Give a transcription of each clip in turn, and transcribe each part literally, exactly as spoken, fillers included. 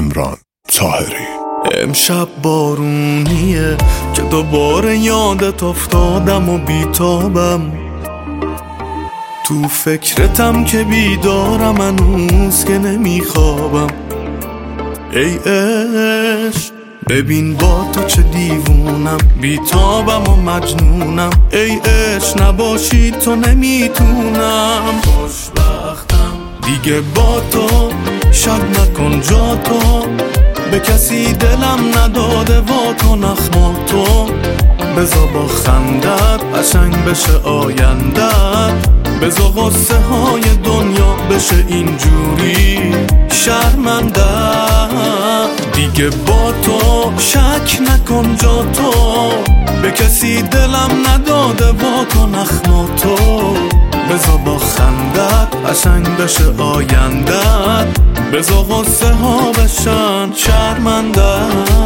امران طاهری. امشب بارونیه که دوباره یادت افتادم و بیتابم، تو فکرتم که بیدارم هنوز که نمیخوابم. ای عشق ببین با تو چه دیوونم، بیتابم و مجنونم. ای عشق نباشی تو نمیتونم. خوشبختم دیگه با تو، شک نکن جا تو، به کسی دلم نداده واکن اخماتو. بذار با خندت قشنگ بشه آیندت، بذار غصه های دنیا بشه اینجوری شرمنده. دیگه با تو شک نکن جا تو، به کسی دلم نداده واکن اخماتو. بذار با خندت قشنگ بشه آیندت، بذار غصه ها بشن شرمنده.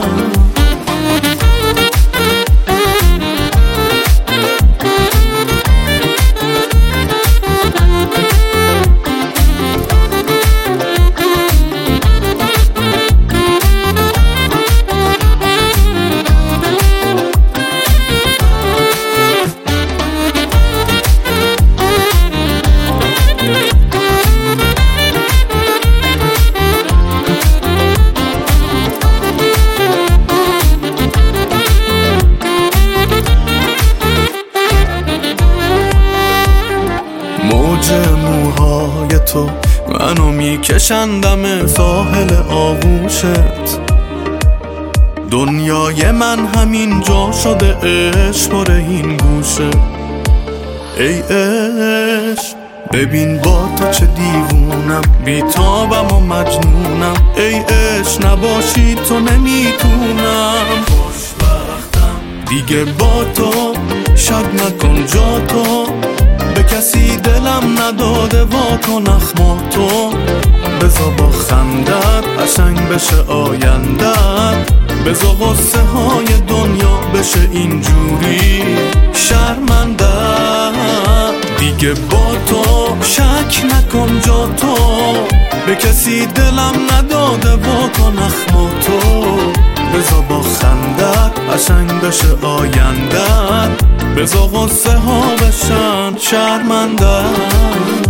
موج موهای تو منو میکشندم ساحل آغوشت. دنیای من همین جا شده عشق پر این گوشه. ای عشق ببین با تو چه دیوونم، بیتابم و مجنونم. ای عشق نباشی تو نمیتونم. خوشبختم دیگه با تو، شک نکن جا تو، به کسی دلم نداده واکن اخماتو. بذار با خندت قشنگ بشه آیندت، بذار غصه های دنیا بشه اینجوری شرمنده. دیگه با تو شک نکن جا تو، به کسی دلم نداده واکن اخماتو. بذار با خندت قشنگ بشه آیندت، بذار غصه ها بشن شرمنده.